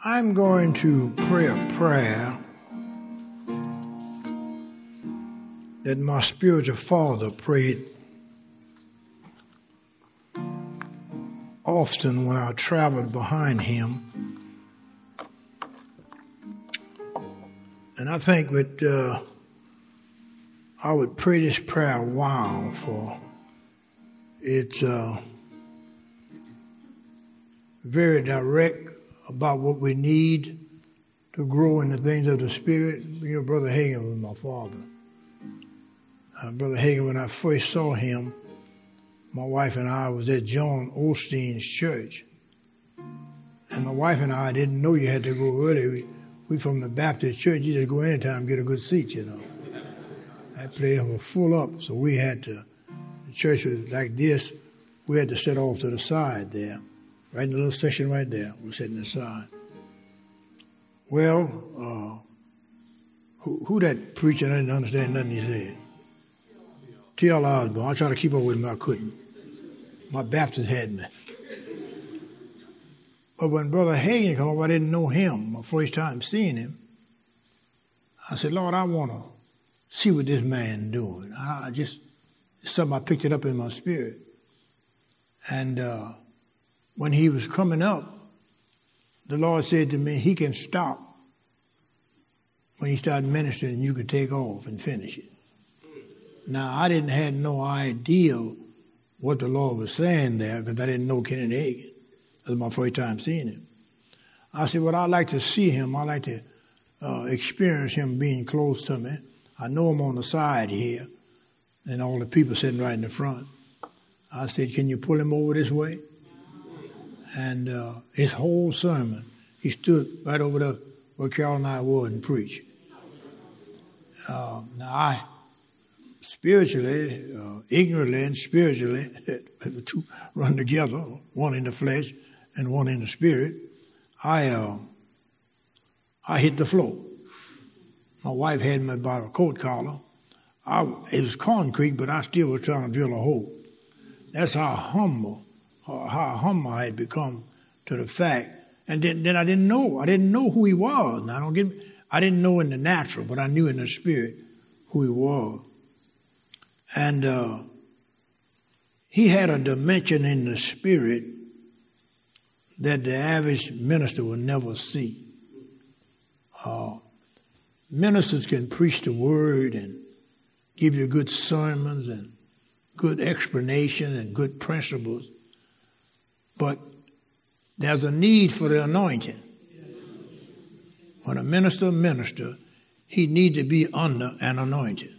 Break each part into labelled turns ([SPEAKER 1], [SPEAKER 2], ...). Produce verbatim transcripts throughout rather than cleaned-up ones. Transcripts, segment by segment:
[SPEAKER 1] I'm going to pray a prayer that my spiritual father prayed often when I traveled behind him. And I think that uh, I would pray this prayer a while, for it's uh, very direct about what we need to grow in the things of the Spirit. You know, Brother Hagin was my father. Uh, Brother Hagin, when I first saw him, my wife and I was at John Osteen's church. And my wife and I didn't know you had to go early. We, we from the Baptist church, you just go anytime and get a good seat, you know. That place was full up, so we had to, the church was like this, we had to sit off to the side there. Right in the little section right there, we're sitting aside. Well, uh, who, who that preacher? I didn't understand nothing he said. T L Osborne. I tried to keep up with him, I couldn't. My Baptist had me. But when Brother Hagin came up, I didn't know him. My first time seeing him, I said, Lord, I want to see what this man doing. I, I just, it's something I picked it up in my spirit. And uh, when he was coming up, the Lord said to me, he can stop when he started ministering, and you can take off and finish it. Now, I didn't have no idea what the Lord was saying there, because I didn't know Kenneth Hagin. That was my first time seeing him. I said, well, I'd like to see him. I'd like to uh, experience him being close to me. I know him on the side here, and all the people sitting right in the front. I said, can you pull him over this way? And uh, his whole sermon, he stood right over there where Carol and I were and preached. Uh, now, I, spiritually, uh, ignorantly and spiritually, the two run together, one in the flesh and one in the spirit, I uh, I hit the floor. My wife had me by a coat collar. I, it was concrete, but I still was trying to drill a hole. That's how humble, how humble I had become to the fact. And then, then I didn't know. I didn't know who he was. Now, don't get me, I didn't know in the natural, but I knew in the spirit who he was. And uh, he had a dimension in the spirit that the average minister will never see. Uh, ministers can preach the word and give you good sermons and good explanation and good principles, but there's a need for the anointing. When a minister minister, he needs to be under an anointing.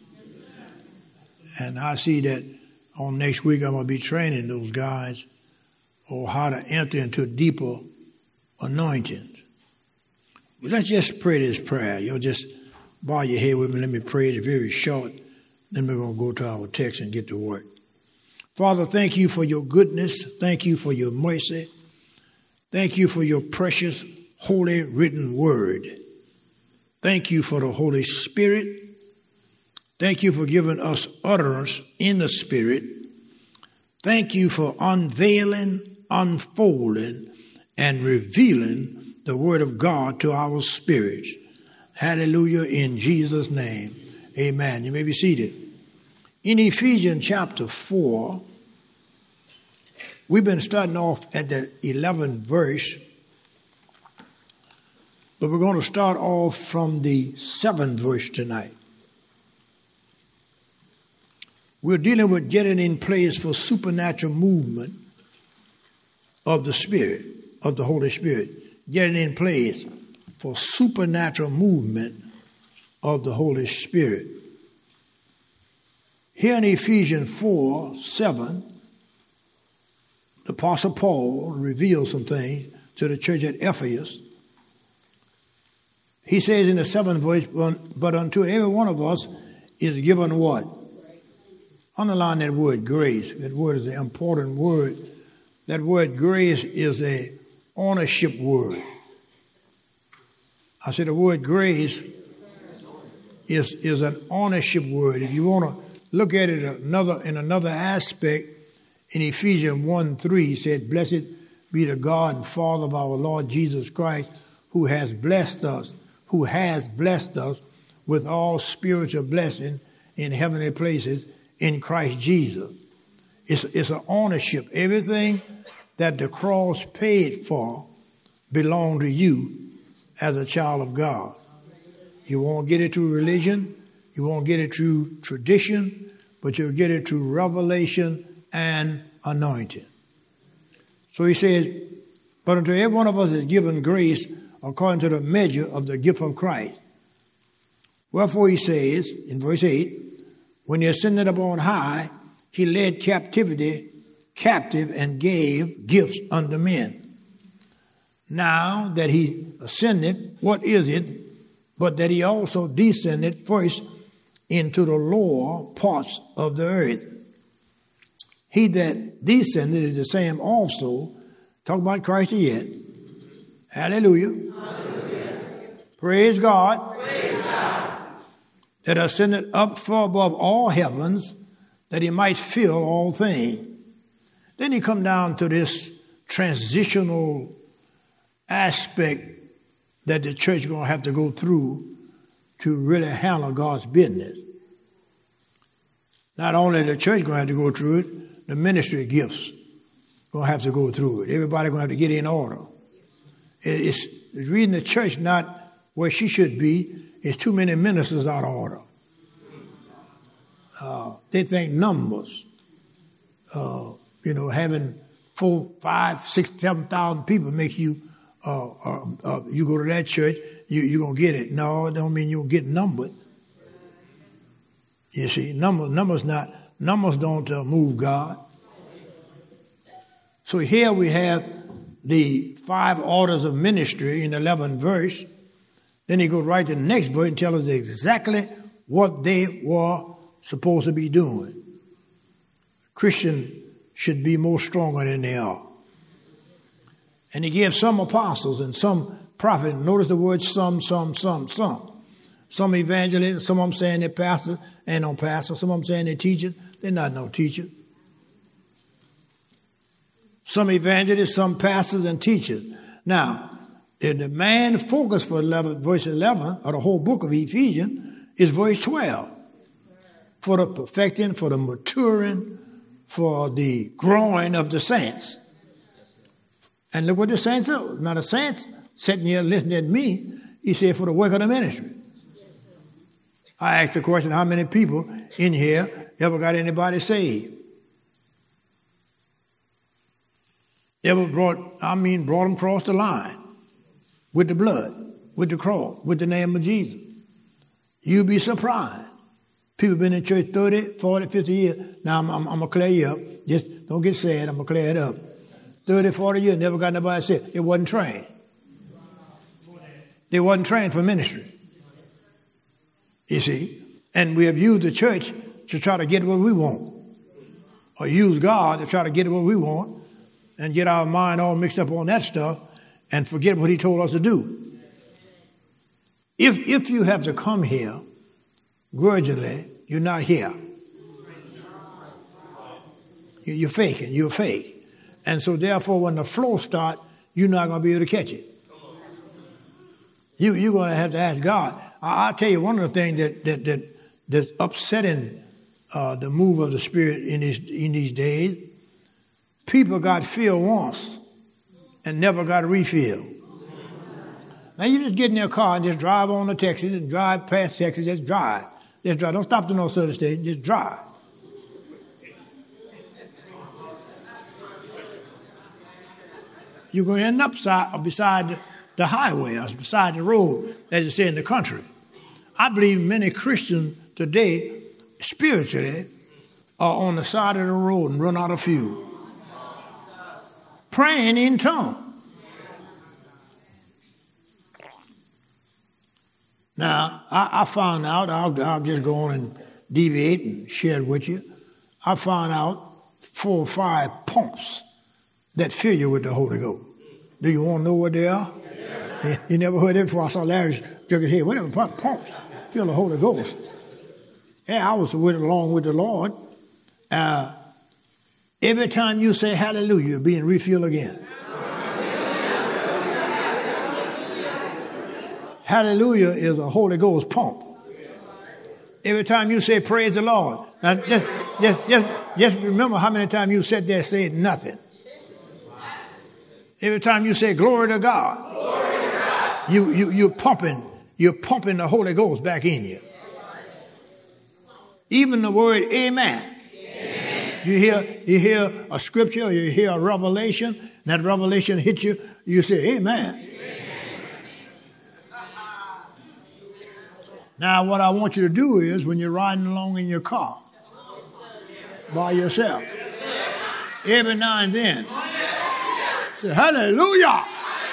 [SPEAKER 1] And I see that on next week I'm going to be training those guys on how to enter into deeper anointings. But let's just pray this prayer. You'll just bow your head with me. Let me pray it very short. Then we're going to go to our text and get to work. Father, thank you for your goodness. Thank you for your mercy. Thank you for your precious, holy, written word. Thank you for the Holy Spirit. Thank you for giving us utterance in the Spirit. Thank you for unveiling, unfolding, and revealing the Word of God to our spirits. Hallelujah, in Jesus' name. Amen. You may be seated. In Ephesians chapter four, we've been starting off at the eleventh verse, but we're going to start off from the seventh verse tonight. We're dealing with getting in place for supernatural movement of the Spirit, of the Holy Spirit. Getting in place for supernatural movement of the Holy Spirit. Here in Ephesians four, seven, the Apostle Paul reveals some things to the church at Ephesus. He says in the seventh verse, but unto every one of us is given what? Underline that word, grace. That word is an important word. That word grace is a ownership word. I said the word grace is, is an ownership word. If you want to look at it another in another aspect, in Ephesians one three, he said, blessed be the God and Father of our Lord Jesus Christ, who has blessed us, who has blessed us with all spiritual blessing in heavenly places in Christ Jesus. It's, it's an ownership. Everything that the cross paid for belongs to you as a child of God. You won't get it through religion. You won't get it through tradition, but you'll get it through revelation and anointing. So he says, but unto every one of us is given grace according to the measure of the gift of Christ. Wherefore he says, in verse eight, when he ascended up on high, he led captivity captive and gave gifts unto men. Now that he ascended, what is it but that he also descended first into the lower parts of the earth? He that descended is the same also. Talk about Christ yet. Hallelujah. Hallelujah. Praise God.
[SPEAKER 2] Praise God.
[SPEAKER 1] That ascended up far above all heavens, that he might fill all things. Then he come down to this transitional aspect that the church is going to have to go through to really handle God's business. Not only the church going to have to go through it, the ministry gifts going to have to go through it. Everybody going to have to get in order. It's, it's reading the church not where she should be. It's too many ministers out of order. Uh, they think numbers. Uh, you know, having four, five, six, seven thousand people makes you. Uh, uh, uh, you go to that church, you you gonna get it. No, it don't mean you'll get numbered. You see, numbers numbers not numbers don't uh, move God. So here we have the five orders of ministry in the eleventh verse. Then he goes right to the next verse and tells us exactly what they were supposed to be doing. Christians should be more stronger than they are. And he gives some apostles and some prophets. Notice the word some, some, some, some. Some evangelists, some of them saying they're pastors, ain't no pastors. Some of them saying they're teachers, they're not no teachers. Some evangelists, some pastors and teachers. Now, the main focus for eleven, verse eleven of the whole book of Ephesians is verse twelve. For the perfecting, for the maturing, for the growing of the saints. And look what the saints do. Now the saints sitting here listening at me, he said for the work of the ministry. I asked the question, how many people in here ever got anybody saved? Ever brought, I mean, brought them across the line with the blood, with the cross, with the name of Jesus. You'd be surprised. People been in church thirty, forty, fifty years. Now I'm, I'm, I'm going to clear you up. Just don't get sad. I'm going to clear it up. thirty, forty years, never got nobody saved. They wasn't trained. They wasn't trained for ministry. You see? And we have used the church to try to get what we want. Or use God to try to get what we want and get our mind all mixed up on that stuff and forget what he told us to do. If, if you have to come here grudgingly, you're not here. You're faking. You're fake. And so therefore, when the flow starts, you're not going to be able to catch it. You, you're going to have to ask God. I, I'll tell you one of the things that, that, that that's upsetting uh, the move of the Spirit in, this, in these days. People got filled once and never got refilled. Now you just get in your car and just drive on to Texas and drive past Texas. Just drive. Just drive. Don't stop to no service station. Just drive. You're going to end up side, beside the highway or beside the road, as you say in the country. I believe many Christians today, spiritually, are on the side of the road and run out of fuel. Praying in tongues. Now, I, I found out, I'll, I'll just go on and deviate and share it with you. I found out four or five pumps that fill you with the Holy Ghost. Do you want to know what they are? Yes. You never heard it before. I saw Larry jerk his head. Whatever, pumps fill the Holy Ghost. Yeah, I was with along with the Lord. Uh, every time you say hallelujah, you're being refilled again. Hallelujah is a Holy Ghost pump. Every time you say praise the Lord, now just, just, just, just remember how many times you sat there and said nothing. Every time you say glory to God, glory to God. You, you, you're pumping, you're pumping the Holy Ghost back in you. Even the word amen. Amen. You hear, you hear a scripture, or you hear a revelation, and that revelation hits you, you say amen. Amen. Now, what I want you to do is, when you're riding along in your car by yourself, every now and then, say, hallelujah.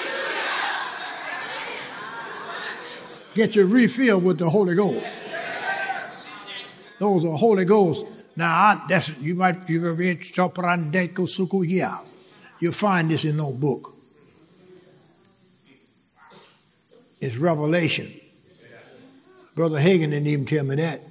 [SPEAKER 1] Get you refilled with the Holy Ghost. Those are Holy Ghost. Now, I, that's, you might, you've ever read Choprandeko Sukuya. You'll find this in no book. It's revelation. Brother Hagin didn't even tell me that.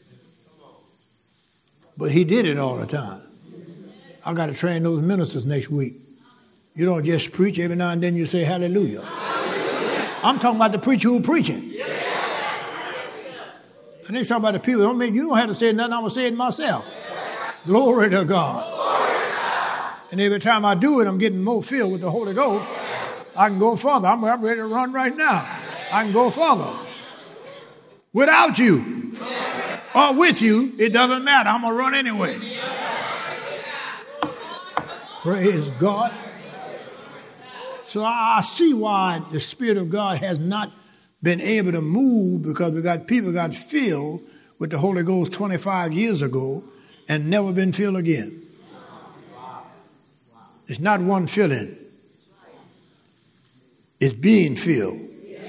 [SPEAKER 1] But he did it all the time. I got to train those ministers next week. You don't just preach. Every now and then you say hallelujah. Hallelujah. I'm talking about the preacher who's preaching. Yes. And they talking about the people. Don't mean you don't have to say nothing. I'm going to say it myself. Yes. Glory to God. Glory to God. And every time I do it, I'm getting more filled with the Holy Ghost. I can go further. I'm, I'm ready to run right now. I can go further. Without you or with you, it doesn't matter. I'm going to run anyway. Praise God. So I see why the Spirit of God has not been able to move, because we got people got filled with the Holy Ghost twenty-five years ago and never been filled again. It's not one filling. It's being filled.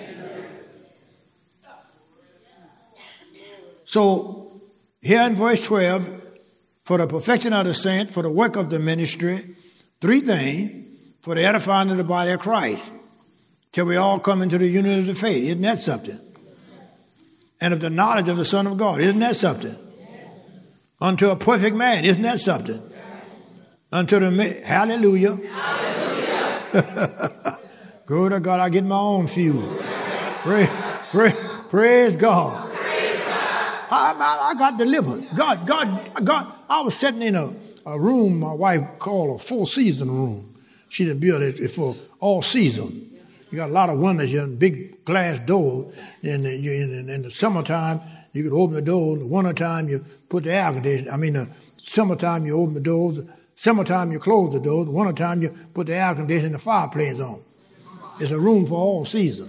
[SPEAKER 1] So here in verse twelve, for the perfecting of the saint, for the work of the ministry, three things, for the edifying of the body of Christ, till we all come into the unity of the faith. Isn't that something? And of the knowledge of the Son of God. Isn't that something? Unto a perfect man. Isn't that something? Unto the, hallelujah. Hallelujah. Glory to God, I get my own fuse. Praise, praise, praise God. I, I, I got delivered. God, God, God. I was sitting in a, a room my wife called a full season room. She didn't build it for all season. You got a lot of windows and big glass doors. In the, in, in the summertime, you could open the door. In the wintertime, you put the air conditioner. I mean, the summertime, you open the doors. Summertime, you close the doors. The wintertime, you put the air conditioner and the fireplace on. It's a room for all season.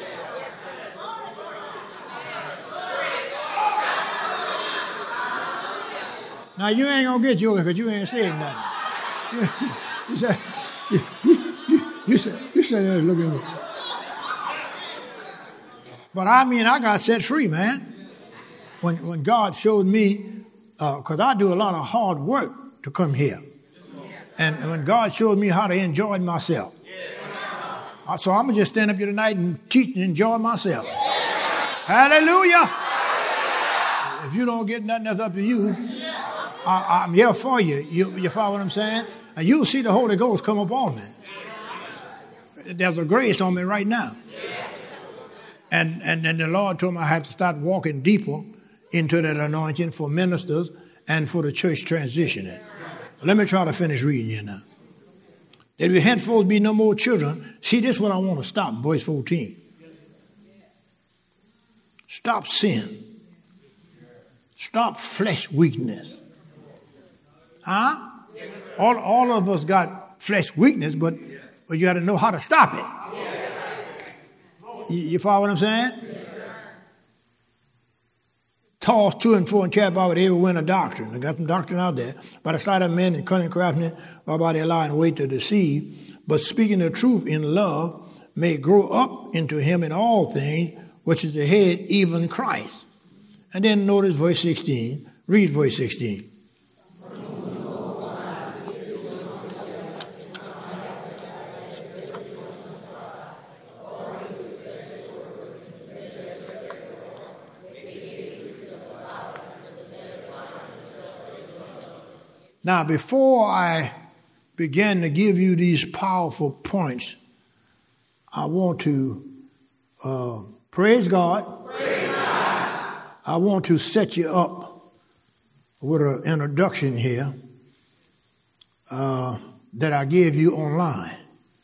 [SPEAKER 1] Now, you ain't going to get yours because you ain't saying nothing. You said, you, you, you, you said, you said, hey, look at me. But I mean, I got set free, man. When when God showed me, because uh, I do a lot of hard work to come here. And, and when God showed me how to enjoy myself. Uh, so I'm going to just stand up here tonight and teach and enjoy myself. Hallelujah. If you don't get nothing, that's up to you. I, I'm here for you. you. You follow what I'm saying? And you'll see the Holy Ghost come upon me. There's a grace on me right now. And, and then the Lord told me I have to start walking deeper into that anointing for ministers and for the church transitioning. Let me try to finish reading here now. That we henceforth be no more children. See, this is what I want to stop in verse fourteen. Stop sin. Stop flesh weakness. Huh? All, all of us got flesh weakness, but, but you got to know how to stop it. You, you follow what I'm saying? Tossed to and fro and chat about every wind of doctrine. I got some doctrine out there. By the sleight of men and cunning craftiness, or by their lying way to deceive. But speaking the truth in love, may grow up into him in all things, which is the head, even Christ. And then notice verse sixteen. Read verse sixteen. Now, before I begin to give you these powerful points, I want to uh, Praise God. Praise God. I want to set you up with an introduction here uh, that I gave you online.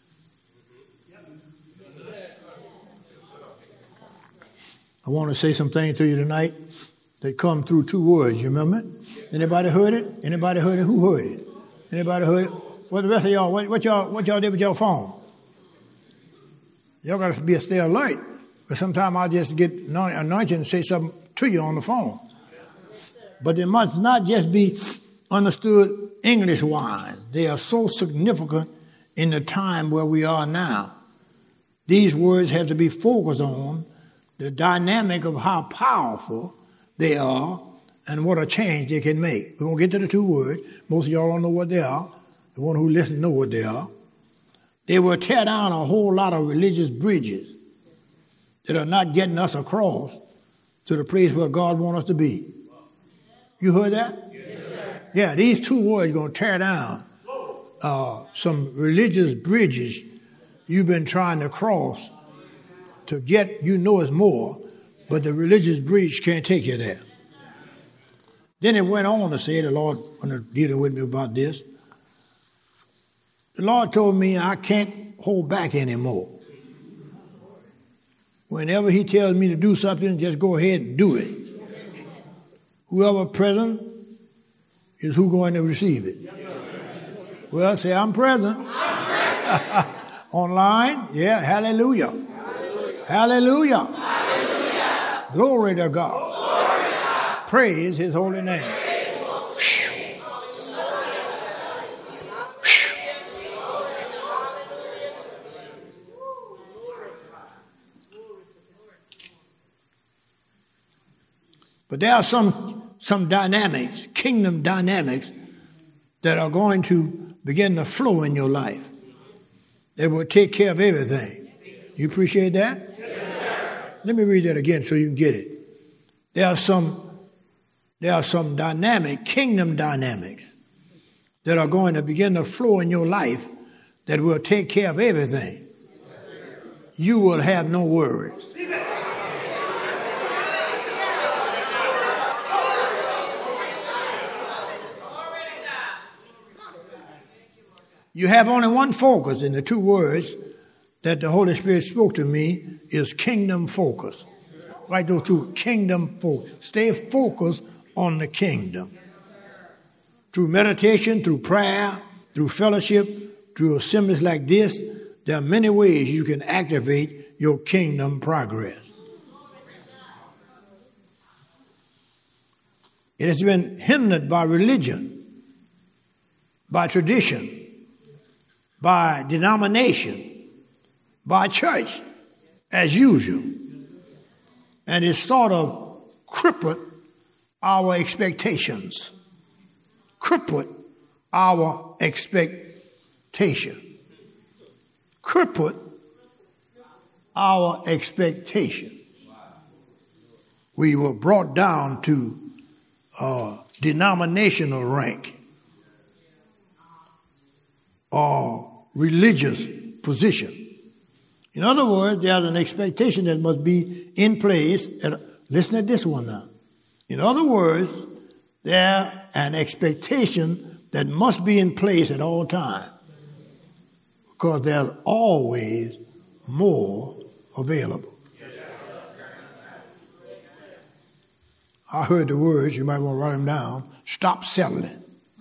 [SPEAKER 1] I want to say some things to you tonight that come through two words. You remember it? Anybody heard it? Anybody heard it? Who heard it? Anybody heard it? What the rest of y'all? What, what y'all? What y'all did with your phone? Y'all got to be a stay alert. But sometimes I just get anointed and say something to you on the phone. But it must not just be understood English-wise. They are so significant in the time where we are now. These words have to be focused on the dynamic of how powerful they are and what a change they can make. We won't get to the two words. Most of y'all don't know what they are. The one who listens know what they are. They will tear down a whole lot of religious bridges that are not getting us across to the place where God wants us to be. You heard that? Yes, sir. Yeah, these two words are going to tear down uh, some religious bridges you've been trying to cross to get, you know it's more, but the religious bridge can't take you there. Then it went on to say, the Lord, when dealing with me about this, the Lord told me I can't hold back anymore. Whenever he tells me to do something, just go ahead and do it. Whoever present is who going to receive it. Well, say, I'm present. I'm present. Online, yeah, hallelujah. Hallelujah. Hallelujah. Hallelujah. Glory to God. Glory to God. Praise his holy name. But there are some, some dynamics, kingdom dynamics, that are going to begin to flow in your life. They will take care of everything. You appreciate that? Yes, sir. Let me read that again so you can get it. There are some, there are some dynamic, kingdom dynamics that are going to begin to flow in your life that will take care of everything. You will have no worries. You have only one focus, and the two words that the Holy Spirit spoke to me is kingdom focus. Write those two, kingdom focus. Stay focused on the kingdom. Through meditation, through prayer, through fellowship, through assemblies like this, there are many ways you can activate your kingdom progress. It has been hindered by religion, by tradition, by denomination, by church, as usual. And it sort of crippled our expectations. Crippled our expectation. Crippled our expectation. We were brought down to uh, denominational rank or religious position. In other words, there's an expectation that must be in place. At, listen to this one now. In other words, there's an expectation that must be in place at all times because there's always more available. I heard the words, you might want to write them down, stop settling.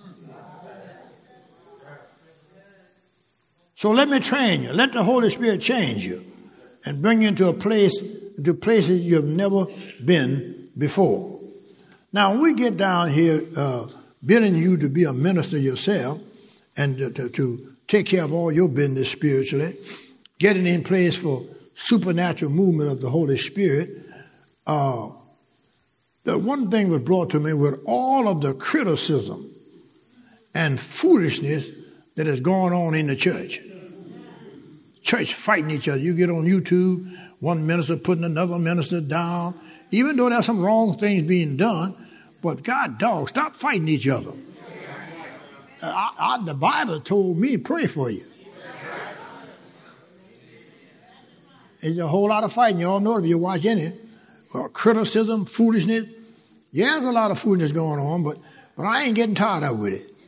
[SPEAKER 1] So let me train you. Let the Holy Spirit change you and bring you into a place, into places you've never been before. Now, when we get down here, uh, building you to be a minister yourself and to, to, to take care of all your business spiritually, getting in place for supernatural movement of the Holy Spirit, uh, the one thing was brought to me with all of the criticism and foolishness that is going on in the church. Church fighting each other. You get on YouTube, one minister putting another minister down, even though there's some wrong things being done, but God, dog, stop fighting each other. I, I, the Bible told me, pray for you. There's a whole lot of fighting. You all know it if you watch any. Well, criticism, foolishness. Yeah, there's a lot of foolishness going on, but, but I ain't getting tired of with it.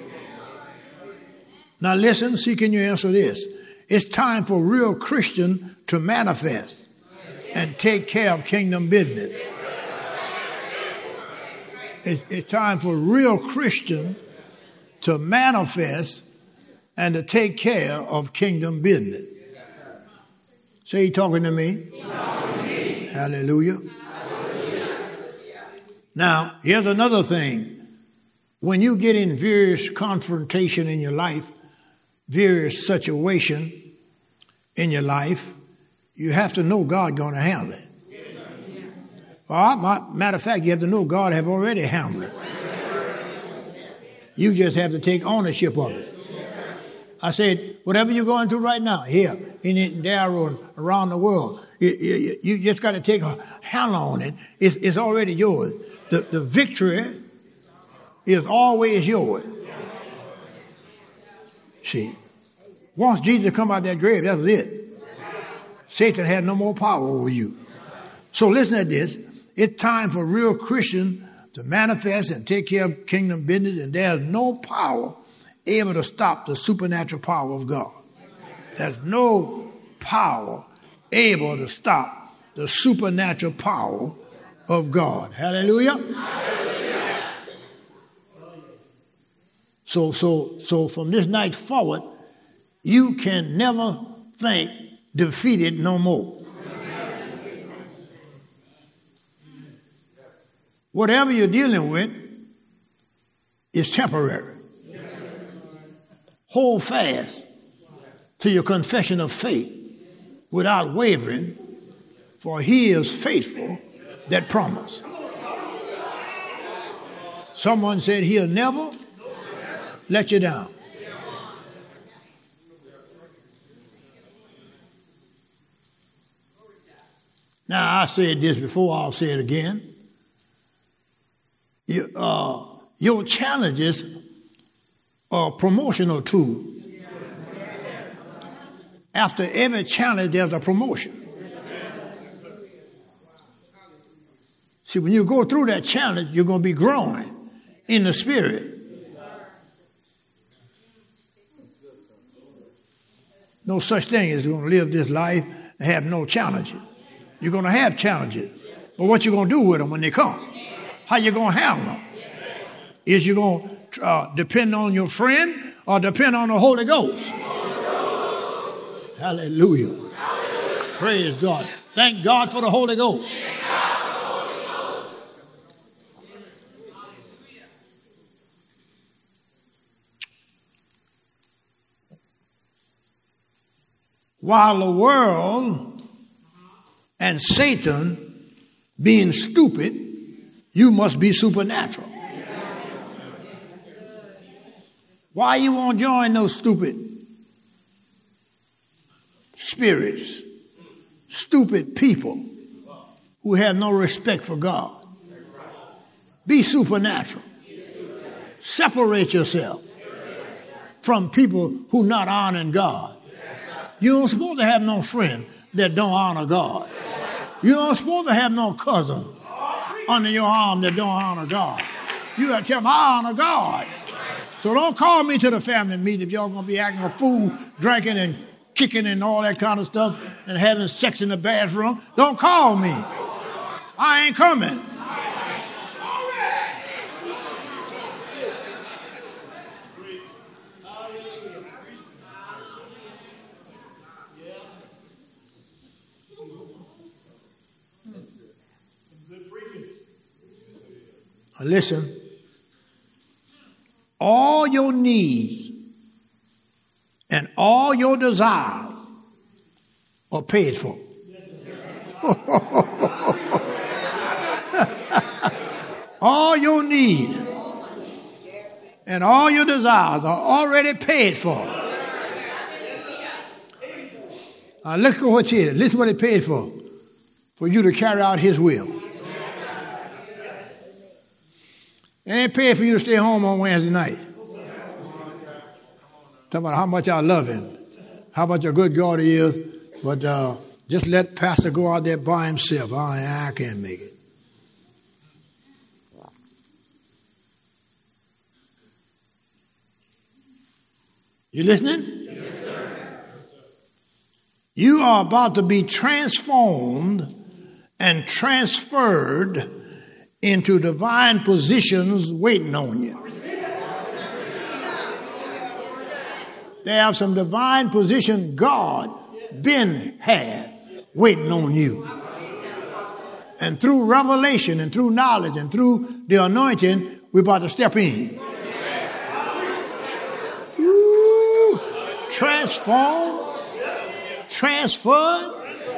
[SPEAKER 1] Now listen, see, can you answer this? It's time for real Christian to manifest and take care of kingdom business. It's, it's time for real Christian to manifest and to take care of kingdom business. Say, he talking to me? Talking to me. Hallelujah. Hallelujah. Now, here's another thing. When you get in various confrontation in your life, various situation in your life, you have to know God going to handle it. Well, matter of fact, you have to know God have already handled it. You just have to take ownership of it. I said, whatever you're going through right now, here, in, in Darrow and around the world, you, you, you just got to take a handle on it. It's, it's already yours. The, the victory is always yours. See, once Jesus come out of that grave, that's it. Satan had no more power over you. So listen to this. It's time for real Christian to manifest and take care of kingdom business, and there's no power able to stop the supernatural power of God. There's no power able to stop the supernatural power of God. Hallelujah. Hallelujah. So, so, so from this night forward, you can never think defeated no more. Whatever you're dealing with is temporary. Hold fast to your confession of faith without wavering, for he is faithful that promised. Someone said he'll never let you down. Now, I said this before, I'll say it again. You, uh, your challenges are a promotional tool. After every challenge, there's a promotion. See, when you go through that challenge, you're going to be growing in the spirit. No such thing as going to live this life and have no challenges. You're going to have challenges. But what you going to do with them when they come? How you going to handle them? Is you going to uh, depend on your friend or depend on the Holy Ghost? Hallelujah. Hallelujah. Praise God. Thank God for the Holy Ghost. While the world and Satan being stupid, you must be supernatural. Why you won't join those stupid spirits, stupid people who have no respect for God? Be supernatural. Separate yourself from people who not honoring God. You don't supposed to have no friend that don't honor God. You don't supposed to have no cousin under your arm that don't honor God. You got to tell them, I honor God. So don't call me to the family meeting if y'all going to be acting a fool, drinking and kicking and all that kind of stuff and having sex in the bathroom. Don't call me. I ain't coming. Listen, all your needs and all your desires are paid for. All your needs and all your desires are already paid for. Now look at what it is. Listen to what it paid for. For you to carry out his will. It ain't paid for you to stay home on Wednesday night. Talking about how much I love him, how much a good God he is, but uh, Just let pastor go out there by himself. I, I can't make it. You listening?
[SPEAKER 2] Yes, sir.
[SPEAKER 1] You are about to be transformed and transferred into divine positions waiting on you. There are some divine position God been had waiting on you. And through revelation and through knowledge and through the anointing, we're about to step in. Ooh, transform, transferred.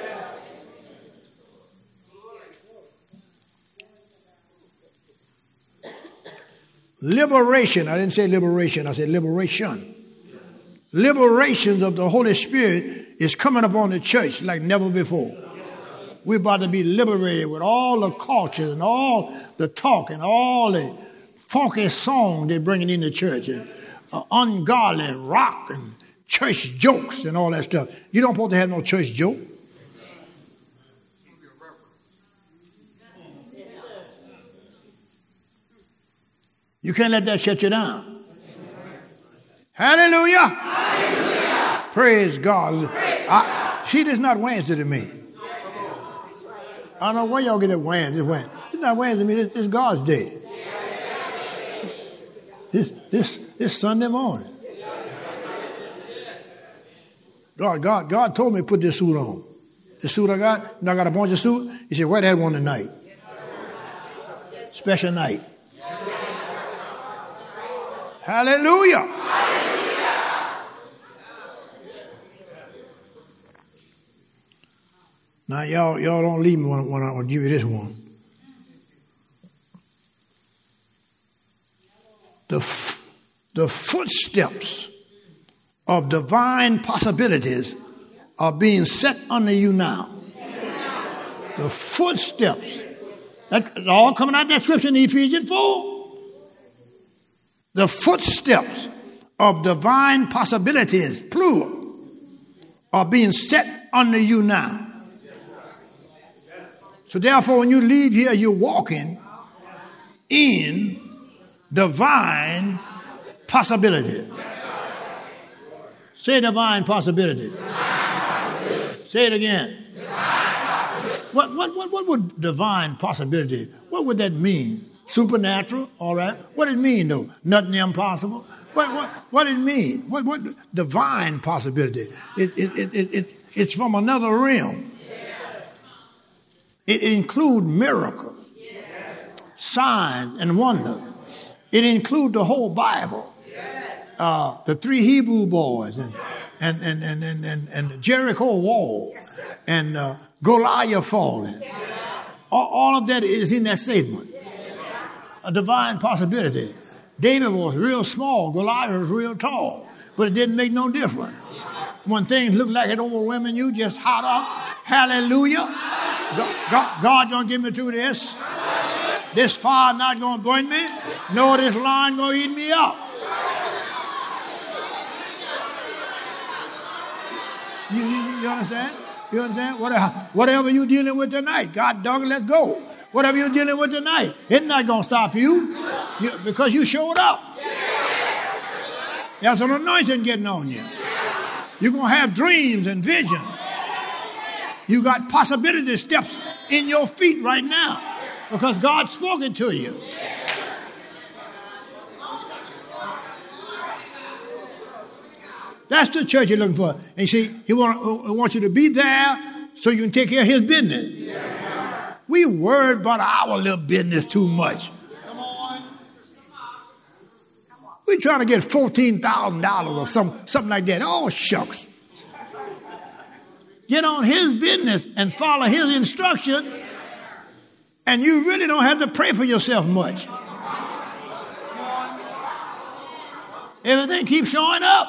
[SPEAKER 1] Liberation. I didn't say liberation. I said liberation. Liberations of the Holy Spirit is coming upon the church like never before. We're about to be liberated with all the culture and all the talk and all the funky song they're bringing in the church and uh, ungodly rock and church jokes and all that stuff. You don't supposed to have no church joke. You can't let that shut you down. Hallelujah. Hallelujah. Praise God. Praise I, see, this is not Wednesday to me. I don't know where y'all get that Wednesday. It's not Wednesday to me. This is God's day. This, this, this Sunday morning. God, God, God told me to put this suit on. The suit I got, you know, I got a bunch of suit. He said, wear that one tonight. Special night. Hallelujah. Hallelujah. Now, y'all, y'all don't leave me when, when I give you this one. The, f- the footsteps of divine possibilities are being set under you now. The footsteps. That's all coming out of that scripture in Ephesians four. The footsteps of divine possibilities, plural, are being set under you now. So therefore, when you leave here, you're walking in divine possibility. Say divine possibility. Say it again. What, what, what, what would divine possibility, what would that mean? Supernatural, all right. What did it mean, though? Nothing impossible. What what what did it mean? What what divine possibility? It it it it, it it's from another realm. It, it includes miracles, signs, and wonders. It includes the whole Bible. Uh, the three Hebrew boys and and and and and and, and the Jericho wall and uh, Goliath falling. All, all of that is in that statement. A divine possibility. David was real small. Goliath was real tall. But it didn't make no difference. When things look like it overwhelming you, just holler up, hallelujah. God, God, God don't give me through this. This fire not going to burn me. No, this line going to eat me up. You, you, you understand? You understand? Whatever, whatever you're dealing with tonight, God dog it, let's go. Whatever you're dealing with tonight, it's not going to stop you, you because you showed up. There's an anointing getting on you. You're going to have dreams and visions. You got possibility steps in your feet right now because God spoke it to you. That's the church you're looking for. And you see, he want, wants you to be there so you can take care of his business. We worried about our little business too much. Come on. We're trying to get fourteen thousand dollars or some, something like that. Oh, shucks. Get on his business and follow his instruction, and you really don't have to pray for yourself much. Everything keeps showing up.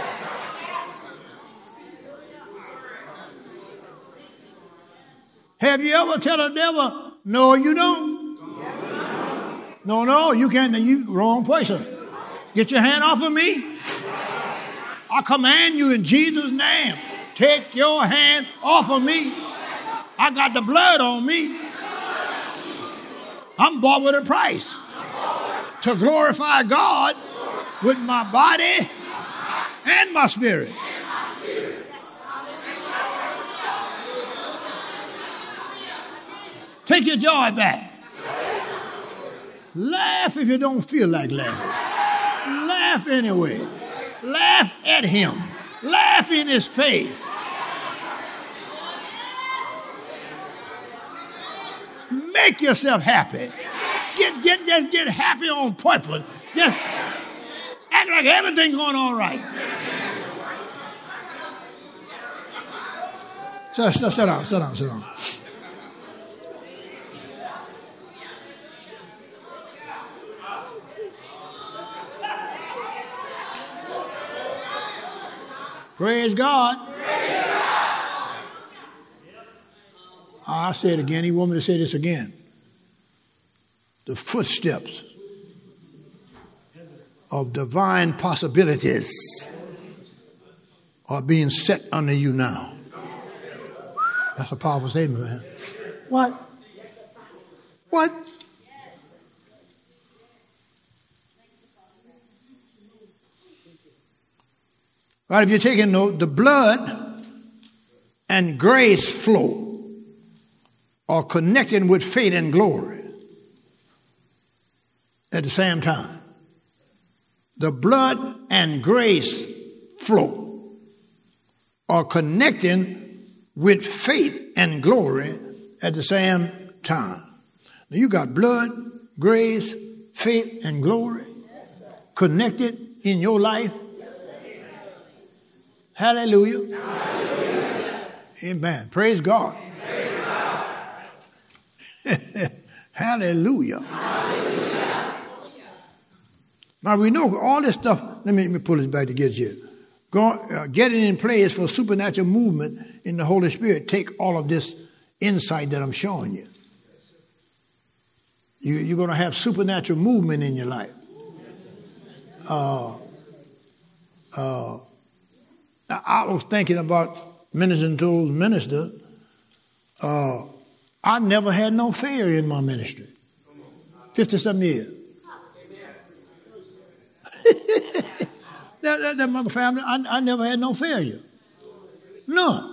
[SPEAKER 1] Have you ever tell the devil, no, you don't? No, no, you can't. You wrong person. Get your hand off of me. I command you in Jesus' name Take your hand off of me. I got the blood on me. I'm bought with a price to glorify God with my body and my spirit. Take your joy back. Laugh if you don't feel like laughing. Laugh anyway. Laugh at him. Laugh in his face. Make yourself happy. Get, get, just get happy on purpose. Just act like everything's going all right. Sit, sit, sit down, sit down, sit down. Praise God. Praise God. I'll say it again. You want me to say this again? The footsteps of divine possibilities are being set under you now. That's a powerful statement, man. What? What? Right, if you're taking note, the blood and grace flow are connecting with faith and glory at the same time. The blood and grace flow are connecting with faith and glory at the same time. Now you got blood, grace, faith, and glory connected in your life. Hallelujah. Hallelujah. Amen. Praise God. Praise God. Hallelujah. Hallelujah. Now we know all this stuff. Let me, let me pull this back to get you. God, uh, getting in place for supernatural movement in the Holy Spirit take all of this insight that I'm showing you. you you're going to have supernatural movement in your life. Uh, uh, I was thinking about ministering to those ministers. Uh, I never had no failure in my ministry. fifty-seven years. that, that, that my family, I, I never had no failure. None.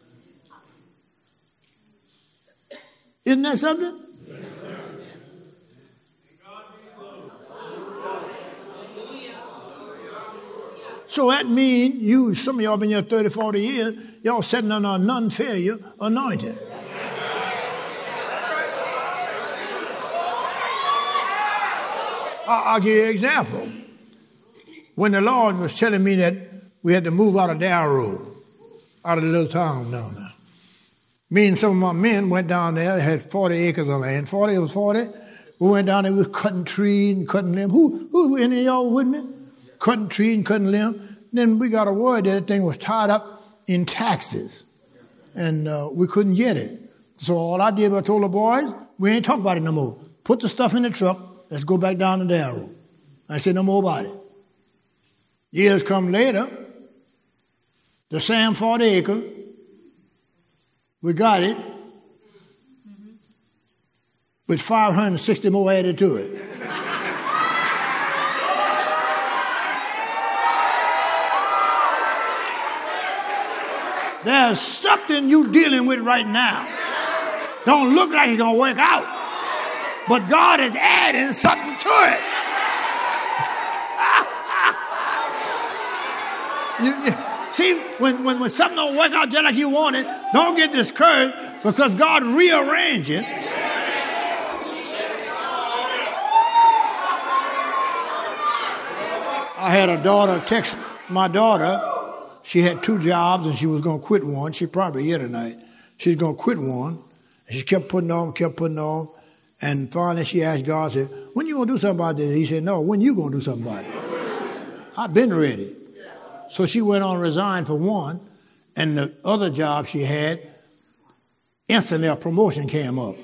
[SPEAKER 1] Isn't that something? So that means you, some of y'all been here thirty, forty years, y'all sitting on a non-failure anointing. I'll give you an example. When the Lord was telling me that we had to move out of Darrow Road, out of the little town down there. Me and some of my men went down there. They had forty acres of land. forty, it was forty. We went down there, we was cutting trees and cutting limbs. Who, who, any of y'all with me? Cutting trees and cutting limbs. Then we got a word that the thing was tied up in taxes. And uh, we couldn't get it. So all I did was I told the boys, we ain't talk about it no more. Put the stuff in the truck. Let's go back down to Darrow. I said no more about it. Years come later, the same forty acres, we got it with five hundred sixty more added to it. There's something you're dealing with right now. Don't look like it's going to work out. But God is adding something to it. you, you, see, when, when, when something don't work out just like you want it, don't get discouraged because God rearranged it. I had a daughter text my daughter. She had two jobs and she was going to quit one. She probably here tonight. She's going to quit one. And she kept putting on, kept putting on. And finally she asked God, said, when you going to do something about this? He said, no, when you going to do something about it? I've been ready. So she went on, resigned for one. And the other job she had, instantly a promotion came up.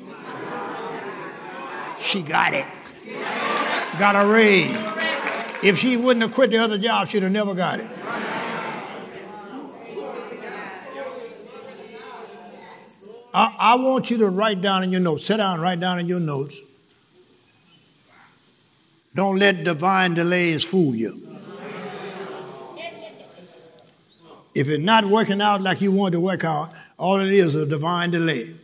[SPEAKER 1] She got it. Got a raise. If she wouldn't have quit the other job, she'd have never got it. I, I want you to write down in your notes. Sit down and write down in your notes. Don't let divine delays fool you. If it's not working out like you want it to work out, all it is is a divine delay.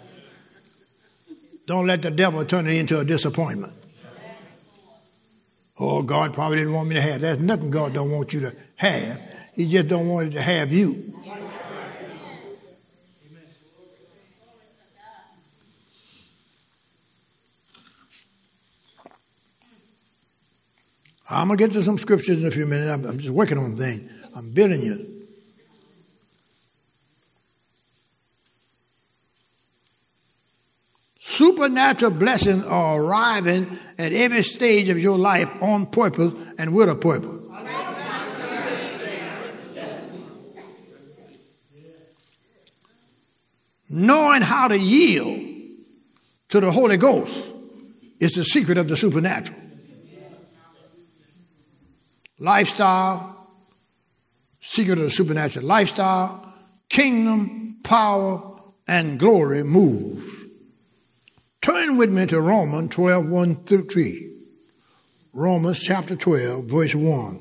[SPEAKER 1] Don't let the devil turn it into a disappointment. Oh, God probably didn't want me to have. There's nothing God don't want you to have. He just don't want it to have you. I'm going to get to some scriptures in a few minutes. I'm, I'm just working on things. I'm building you. Supernatural blessings are arriving at every stage of your life on purpose and with a purpose. Knowing how to yield to the Holy Ghost is the secret of the supernatural. Lifestyle, secret of the supernatural lifestyle, kingdom, power, and glory move. Turn with me to Romans twelve, one through three. Romans chapter twelve, verse one.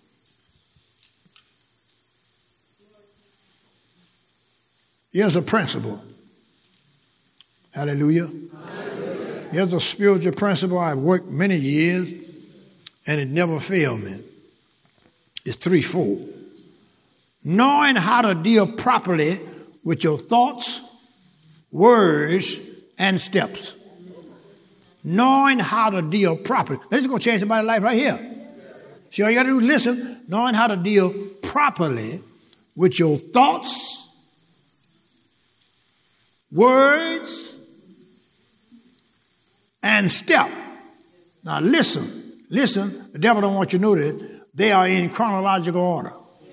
[SPEAKER 1] Here's a principle. Hallelujah. Hallelujah. Here's a spiritual principle I've worked many years, and it never failed me. It's threefold. Knowing how to deal properly with your thoughts, words, and steps. Knowing how to deal properly. This is going to change somebody's life right here. See, all you got to do is listen. Knowing how to deal properly with your thoughts, words, and step. Now listen. Listen. The devil don't want you to know this. They are in chronological order.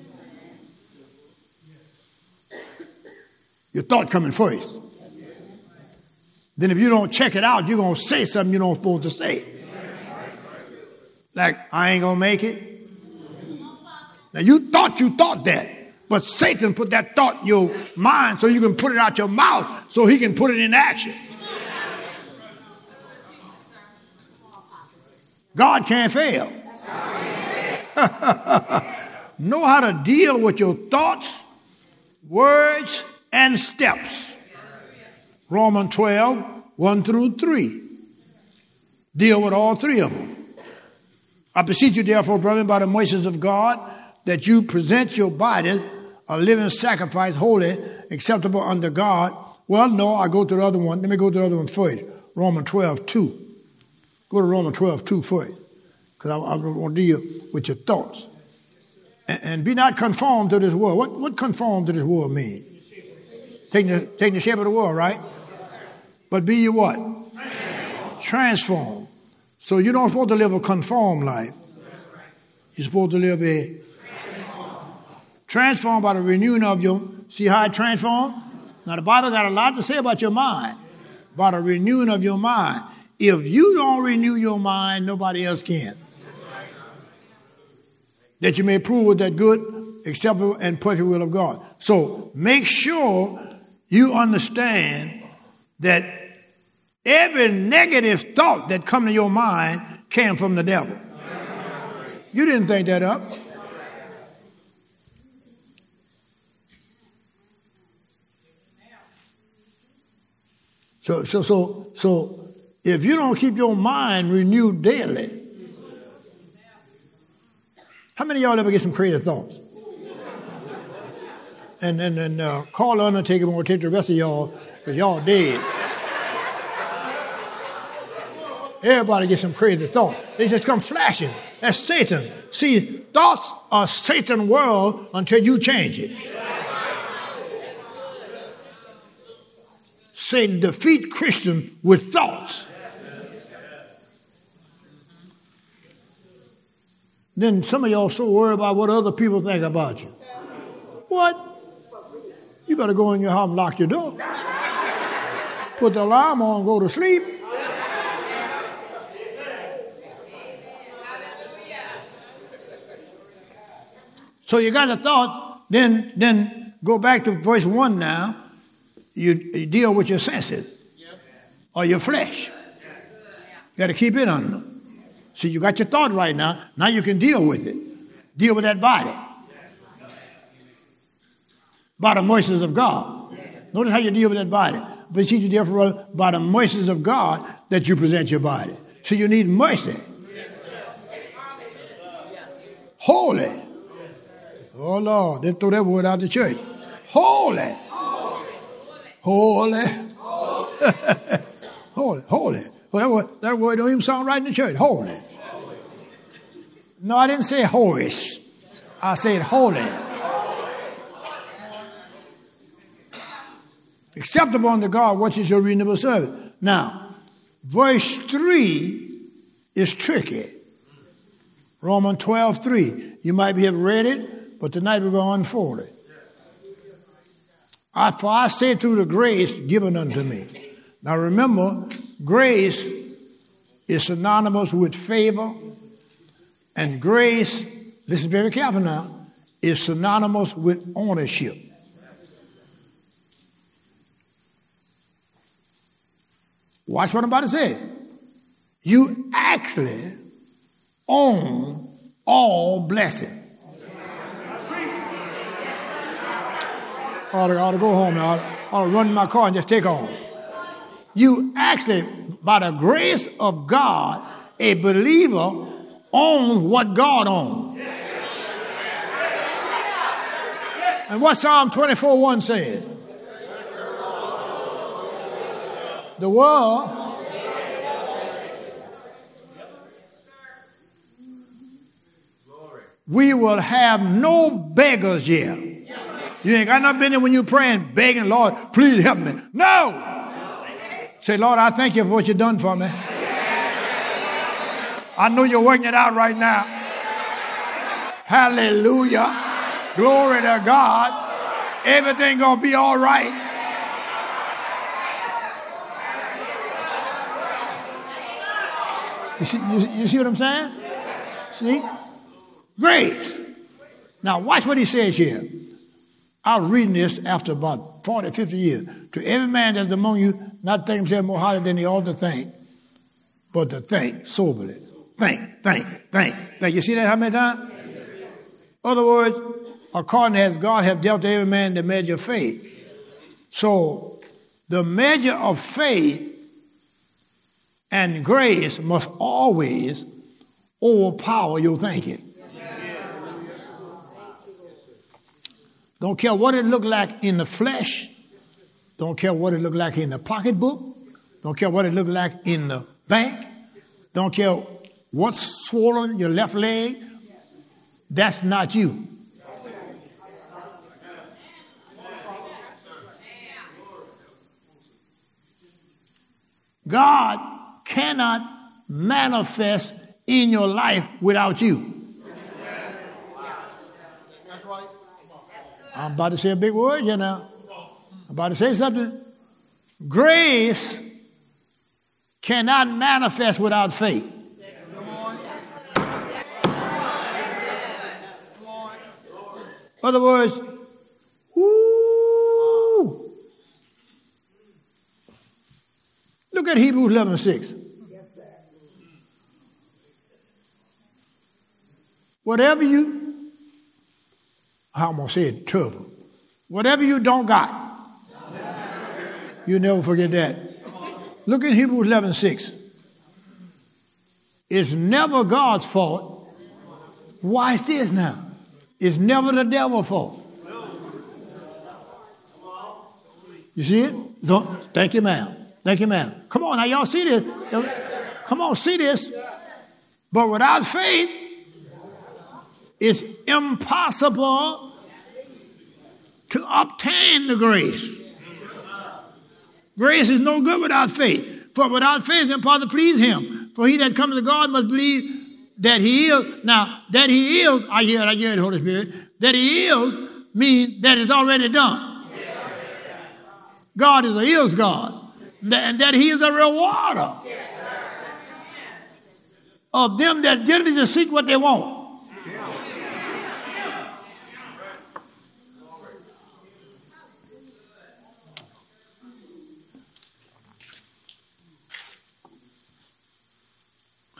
[SPEAKER 1] Your thought coming first. Then if you don't check it out, you're going to say something you're not supposed to say. Like, I ain't going to make it. Now, you thought you thought that, but Satan put that thought in your mind so you can put it out your mouth so he can put it in action. God can't fail. Know how to deal with your thoughts, words, and steps. Romans twelve, one through three. Deal with all three of them. I beseech you, therefore, brethren, by the mercies of God, that you present your bodies a living sacrifice, holy, acceptable unto God. Well, no, I go to the other one. Let me go to the other one first. Romans twelve, two. Go to Romans twelve, two first. Because I, I want to deal with your thoughts. And, and be not conformed to this world. What, what conform to this world mean? Taking the, taking the shape of the world, right? But be you what? Transform. Transform. So you're not supposed to live a conformed life. You're supposed to live a transform. Transform by the renewing of your, see how it transforms? Now the Bible got a lot to say about your mind. By the renewing of your mind. If you don't renew your mind, nobody else can. That you may prove with that good, acceptable, and perfect will of God. So make sure you understand that every negative thought that comes to your mind came from the devil. You didn't think that up. So, so, so, so, if you don't keep your mind renewed daily, how many of y'all ever get some crazy thoughts? And and, and uh, call the undertaker and we'll take the rest of y'all because y'all dead. Everybody gets some crazy thoughts. They just come flashing. That's Satan. See, thoughts are Satan's world until you change it. Satan defeat Christians with thoughts. Then some of y'all so worried about what other people think about you. What? You better go in your house and lock your door. Put the alarm on and go to sleep. So you got a thought, then, then go back to verse one now. you, you deal with your senses or your flesh. You got to keep it under. See, you got your thought right now. Now you can deal with it. Deal with that body. By the mercies of God. Notice how you deal with that body. But you deal by the mercies of God that you present your body. So you need mercy. Holy. Oh, Lord. They throw that word out the church. Holy. Holy. Holy. Holy. Well, that, word, that word don't even sound right in the church. Holy. No, I didn't say horish. I said holy. Acceptable unto God, what is your reasonable service? Now, verse three is tricky. Romans twelve three. You might have read it, but tonight we're going to unfold it. I, for I say through the grace given unto me. Now remember, grace is synonymous with favor, and grace, listen very careful now, is synonymous with ownership. Watch what I'm about to say. You actually own all blessing. I ought to, I ought to go home now. I ought to run in my car and just take on. You actually, by the grace of God, a believer owns what God owns. And what Psalm twenty-four one says? The world we will have no beggars here. You ain't got no business when you're praying, begging, Lord, please help me. No! Say, Lord, I thank you for what you've done for me. I know you're working it out right now. Hallelujah. Glory to God. Everything gonna be all right. You see, you, you see what I'm saying? See? Grace. Now watch what he says here. I was reading this after about forty, fifty years. To every man that's among you, not think himself more highly than he ought to think, but to think soberly. Think, think, think, think. You see that how many times? In other words, according as God hath dealt to every man the measure of faith. So the measure of faith and grace must always overpower your thinking. Don't care what it look like in the flesh. Don't care what it look like in the pocketbook. Don't care what it look like in the bank. Don't care what's swollen your left leg. That's not you. God cannot manifest in your life without you. I'm about to say a big word here now. I'm about to say something. Grace cannot manifest without faith. In other words, woo, look at Hebrews eleven six. Whatever you I'm going to say it trouble. Whatever you don't got, you never forget that. Look at Hebrews eleven six. It's never God's fault. Why is this now? It's never the devil's fault. You see it? So, thank you, ma'am. Thank you, ma'am. Come on, now y'all see this. Come on, see this. But without faith, it's impossible to obtain the grace. Grace is no good without faith. For without faith, it's impossible to please him. For he that comes to God must believe that he is. Now, that he is, I hear it, I hear it, Holy Spirit. That he is means that it's already done. God is a is God. And that he is a rewarder of them that diligently seek what they want.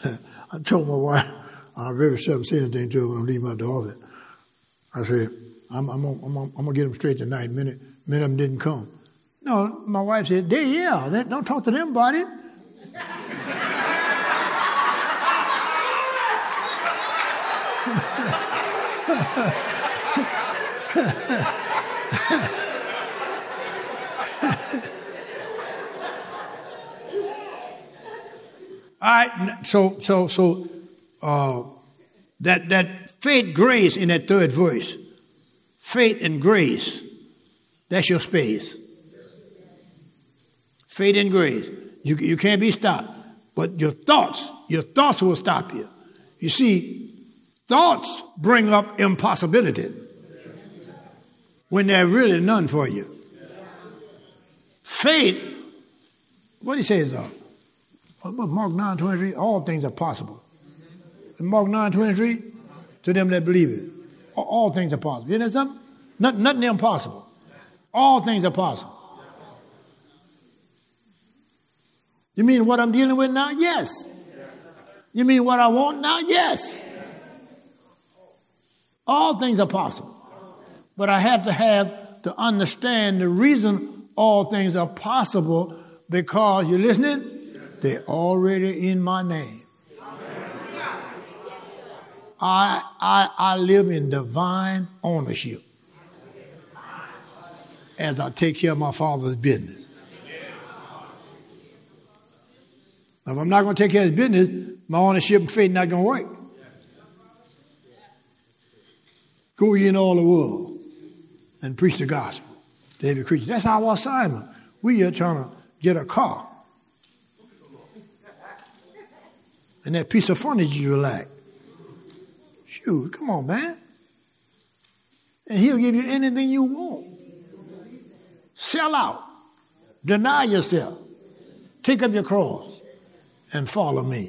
[SPEAKER 1] I told my wife, I very seldom say anything to her when I'm leaving out the office. I said, I'm, I'm, I'm, I'm, I'm going to get them straight tonight. Many, many of them didn't come. No, my wife said, they, yeah, they, don't talk to them about it. All right, so so so uh, that that faith, grace in that third verse, faith and grace, that's your space. Faith and grace, you you can't be stopped, but your thoughts, your thoughts will stop you. You see, thoughts bring up impossibility when there's really none for you. Faith, what he says though. Mark nine twenty-three, all things are possible. In Mark nine twenty-three, to them that believe it, all things are possible. You know something? Nothing, nothing impossible. All things are possible. You mean what I'm dealing with now? Yes. You mean what I want now? Yes. All things are possible. But I have to have to understand the reason all things are possible, because, you listening? They're already in my name. I, I, I live in divine ownership as I take care of my Father's business. Now, if I'm not going to take care of his business, my ownership and faith not going to work. Go ye in all the world and preach the gospel to every creature. That's our assignment. We are trying to get a car. And that piece of furniture you lack. Shoot, come on, man. And he'll give you anything you want. Sell out. Deny yourself. Take up your cross and follow me.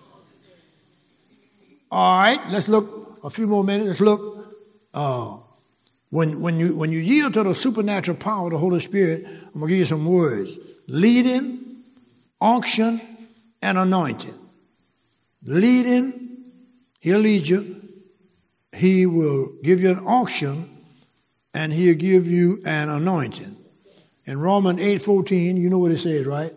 [SPEAKER 1] All right, let's look a few more minutes. Let's look. Uh, when, when, you, when you yield to the supernatural power of the Holy Spirit, I'm going to give you some words. Leading, unction, and anointing. Leading, he'll lead you. He will give you an unction, and he'll give you an anointing. In Romans eight fourteen, you know what it says, right?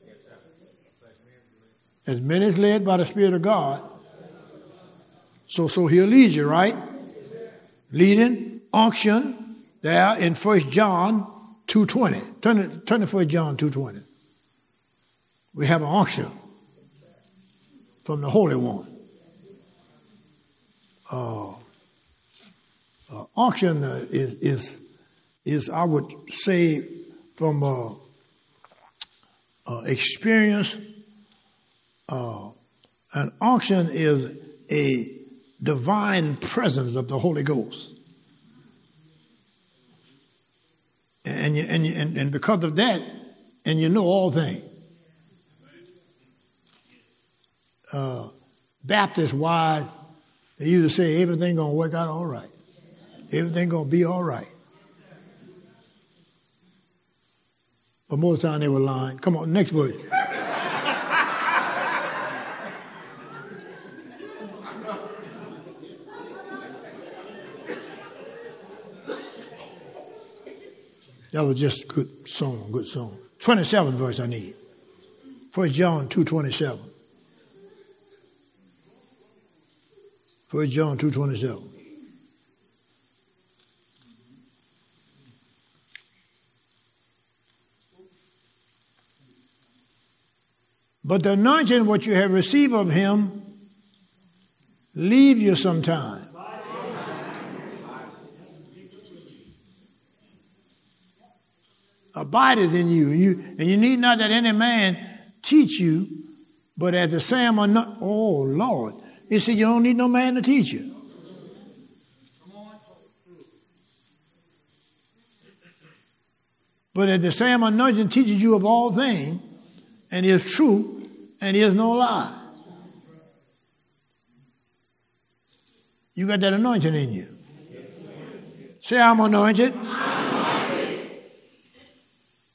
[SPEAKER 1] As many as led by the Spirit of God. So, so he'll lead you, right? Leading, unction, there in First John two twenty. Turn to, turn to First John two twenty. We have an unction from the Holy One. Uh, uh, unction uh, is, is, is, I would say, from uh, uh, experience, uh, an unction is a divine presence of the Holy Ghost. And, you, and, you, and, and because of that, and you know all things. Uh, Baptist wise, they used to say everything gonna work out all right. Everything gonna be all right. But most of the time they were lying. Come on, next verse. That was just good song, good song. twenty-seven verse I need. First John two twenty-seven. First John two twenty-seven. But the anointing which you have received of him leave you sometime. Abideth in you, and you, and you need not that any man teach you, but as the same anointing. Oh Lord, he said you don't need no man to teach you. But as the same anointing teaches you of all things, and is true, and is no lie. You got that anointing in you. Say, I'm anointed.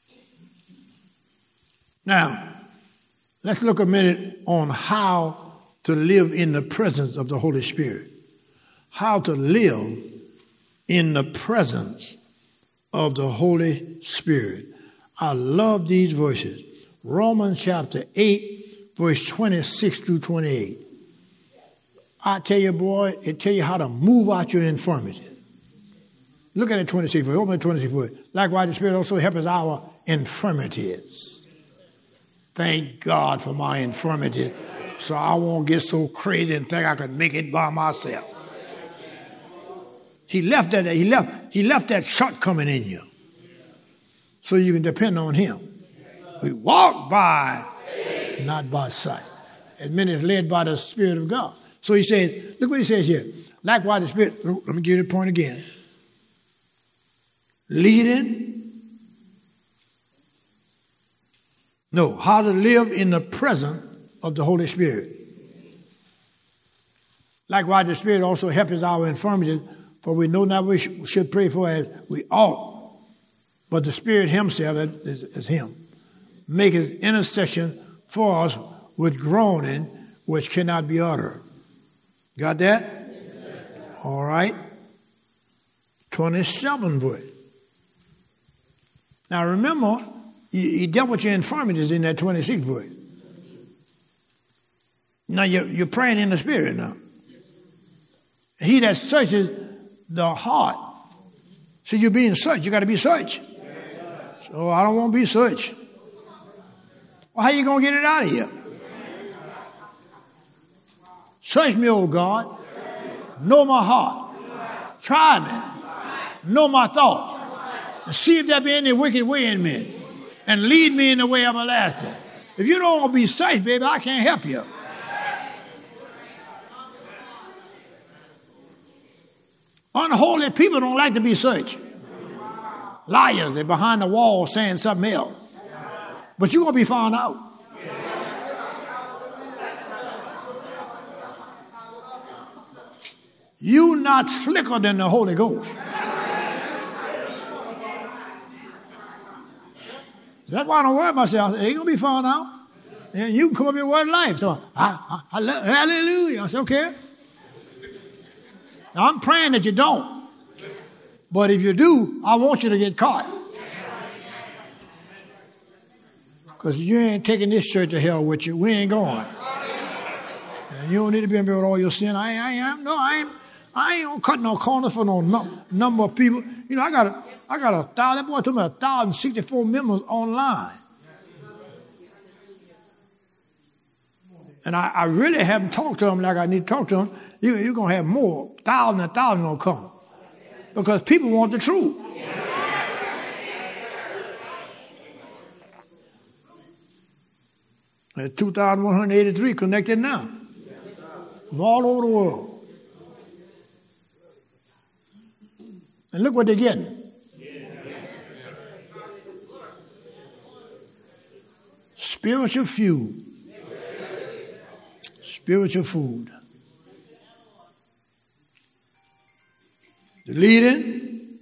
[SPEAKER 1] Now, let's look a minute on how to live in the presence of the Holy Spirit. How to live in the presence of the Holy Spirit. I love these verses. Romans chapter eight, verse twenty-six through twenty-eight. I tell you, boy, it tell you how to move out your infirmity. Look at it, twenty-six verse. Open it, twenty-six verse. Likewise, the Spirit also helps our infirmities. Thank God for my infirmity, so I won't get so crazy and think I can make it by myself. He left that. He left. He left that shortcoming in you, so you can depend on Him. We walk by, not by sight. As many is led by the Spirit of God. So he says, look what he says here. Likewise, the Spirit. Let me give you the point again. Leading. No, how to live in the presence of the Holy Spirit. Likewise, the Spirit also helps our infirmities, for we know not what we sh- should pray for as we ought. But the Spirit Himself, that is, is Him, make His intercession for us with groaning which cannot be uttered. Got that? Yes, all right. twenty-seven verse. Now remember, he, he dealt with your infirmities in that twenty-sixth verse. Now you're, you're praying in the Spirit now. He that searches the heart. So you're being searched. You got to be searched. So I don't want to be searched. Well, how you going to get it out of here? Search me, O God. Know my heart. Try me. Know my thoughts. And see if there be any wicked way in me. And lead me in the way everlasting. If you don't want to be searched, baby, I can't help you. Unholy people don't like to be searched. Liars, they're behind the wall saying something else. But you're going to be found out. You not slicker than the Holy Ghost. That's why I don't worry myself. I say, ain't going to be found out. And you can come up with word of life. So, I, I, I, hallelujah. I said, okay. Now, I'm praying that you don't. But if you do, I want you to get caught. Because you ain't taking this church to hell with you. We ain't going. And you don't need to be in there with all your sin. I ain't, I ain't, no, I ain't, I ain't gonna cut no corners for no num- number of people. You know, I got a, I got a thousand, that boy told me a thousand sixty-four members online. And I, I really haven't talked to them like I need to talk to them. You, you're going to have more. Thousand and thousand going to come. Because people want the truth. There's two thousand one hundred eighty-three connected now. From all over the world. And look what they're getting. Spiritual food. Spiritual food. The leading.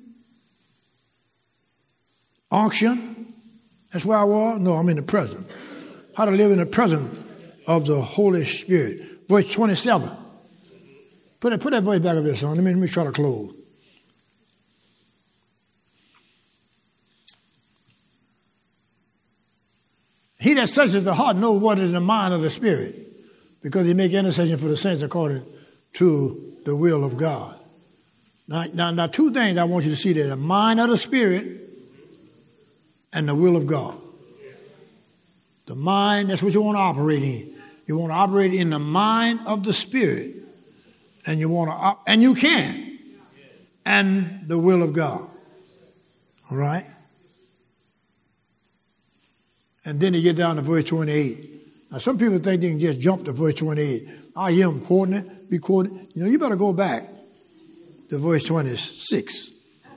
[SPEAKER 1] Unction. That's where I was. No, I'm in the present. How to live in the presence of the Holy Spirit. Verse twenty-seven. Put that, put that verse back up there, son. Let me, let me try to close. He that searches the heart knows what is in the mind of the Spirit, because he make intercession for the saints according to the will of God. Now, now, now, two things I want you to see there. The mind of the Spirit and the will of God. The mind, that's what you want to operate in. You want to operate in the mind of the Spirit. And you want to, op- and you can. And the will of God. All right? And then you get down to verse twenty-eight. Now, some people think they can just jump to verse twenty-eight. I hear them quoting it, be quoting. You know, you better go back to verse twenty-six.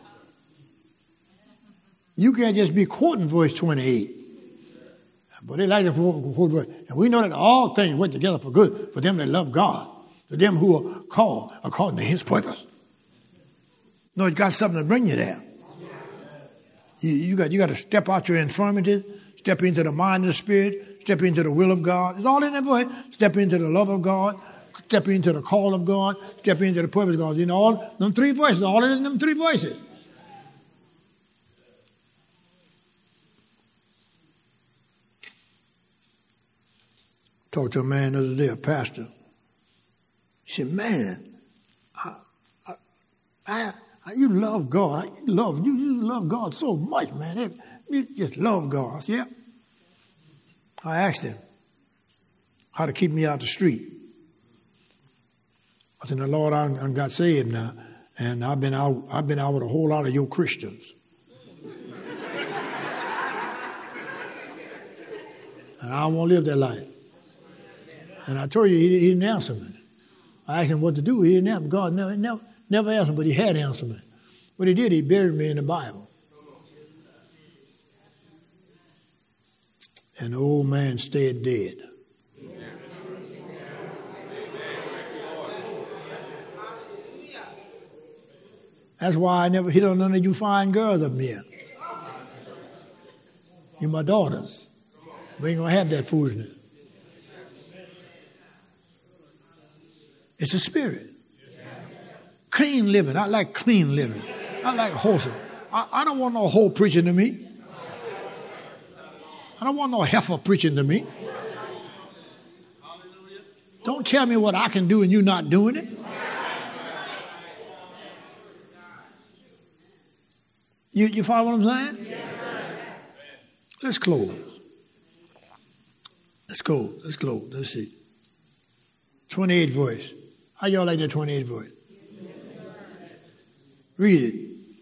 [SPEAKER 1] You can't just be quoting verse twenty-eight. But they like to quote verse. And we know that all things work together for good for them that love God, to them who are called according to His purpose. No, it's got something to bring you there. You, you got you got to step out your infirmity. Step into the mind of the Spirit. Step into the will of God. It's all in that voice. Step into the love of God. Step into the call of God. Step into the purpose of God. You know, all them three voices. All in them three voices. Talked to a man the other day, a pastor. He said, man, I, I, I, I, you love God. I love you. You love God so much, man. You just love God. I said, yeah. I asked him how to keep me out the street. I said, the Lord, I, I got saved now, and I've been out. I've been out with a whole lot of your Christians, and I don't want to live that life. And I told you, he, he didn't answer me. I asked him what to do. He didn't answer. God never, never, never answered, but he had answered me. What he did, he buried me in the Bible. And the old man stayed dead. That's why I never hit on none of you fine girls up here. You're my daughters. We ain't going to have that foolishness. It's a spirit. Clean living. I like clean living. I like wholesome. I, I don't want no whole preaching to me. I don't want no heifer preaching to me. Don't tell me what I can do and you not doing it. You, you follow what I'm saying? Let's close. Let's go. Let's close. Let's see. twenty-eighth verse. How y'all like that twenty-eighth verse? Read it.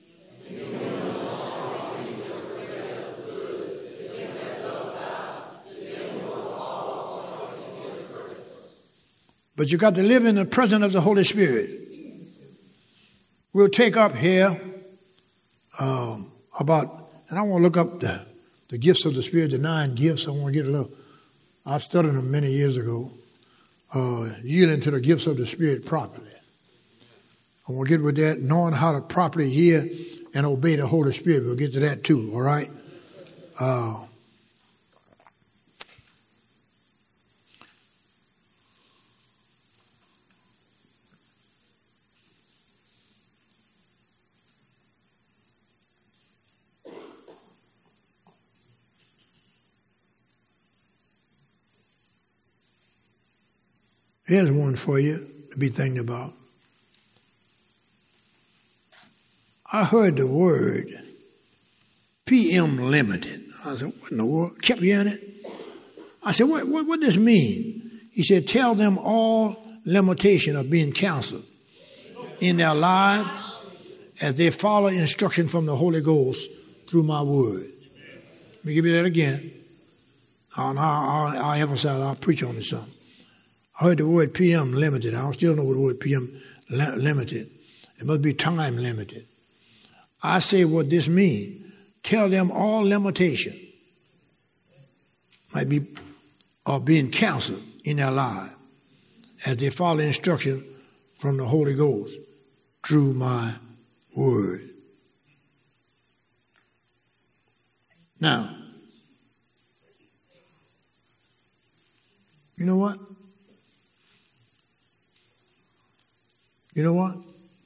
[SPEAKER 1] But you got to live in the presence of the Holy Spirit. We'll take up here um, about, and I want to look up the, the gifts of the Spirit, the nine gifts. I want to get a little, I studied them many years ago. Uh, yielding to the gifts of the Spirit properly. I want to get with that, knowing how to properly hear and obey the Holy Spirit. We'll get to that too, all right? Uh, Here's one for you to be thinking about. I heard the word P M Limited. I said, what in the world? Kept hearing it. I said, what, what, what does this mean? He said, tell them all limitation of being counseled in their life as they follow instruction from the Holy Ghost through my word. Let me give you that again. I'll, I'll, I'll emphasize, I'll preach on it some. I heard the word P M limited. I still don't know what the word P M limited. It must be time limited. I say what this means. Tell them all limitation might be of being counseled in their lives as they follow instruction from the Holy Ghost through my word. Now, you know what? You know what?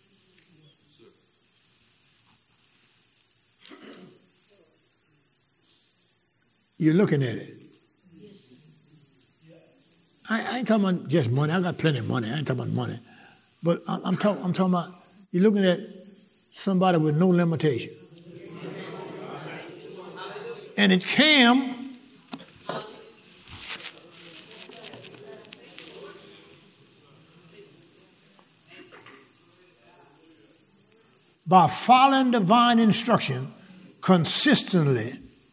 [SPEAKER 1] You're looking at it. I, I ain't talking about just money. I got plenty of money. I ain't talking about money. But I'm, I'm, talk, I'm talking about you're looking at somebody with no limitation. And it came by following divine instruction consistently.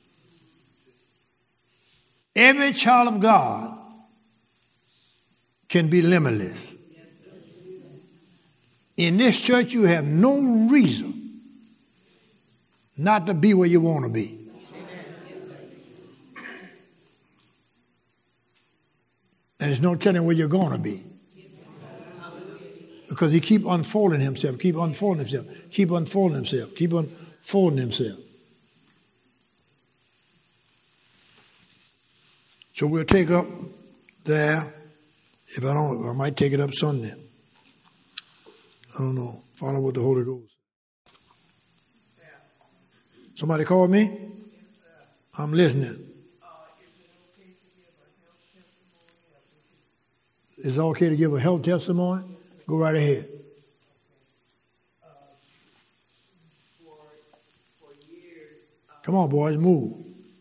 [SPEAKER 1] Every child of God can be limitless. In this church, you have no reason not to be where you want to be. And there's no telling where you're going to be. Because he keep unfolding himself, keep unfolding himself, keep unfolding himself, keep unfolding himself. So we'll take up there. If I don't, I might take it up Sunday. I don't know. Follow with the Holy Ghost. Somebody call me? I'm listening. Is it okay to give a health testimony? Go right ahead. Come on, boys, move.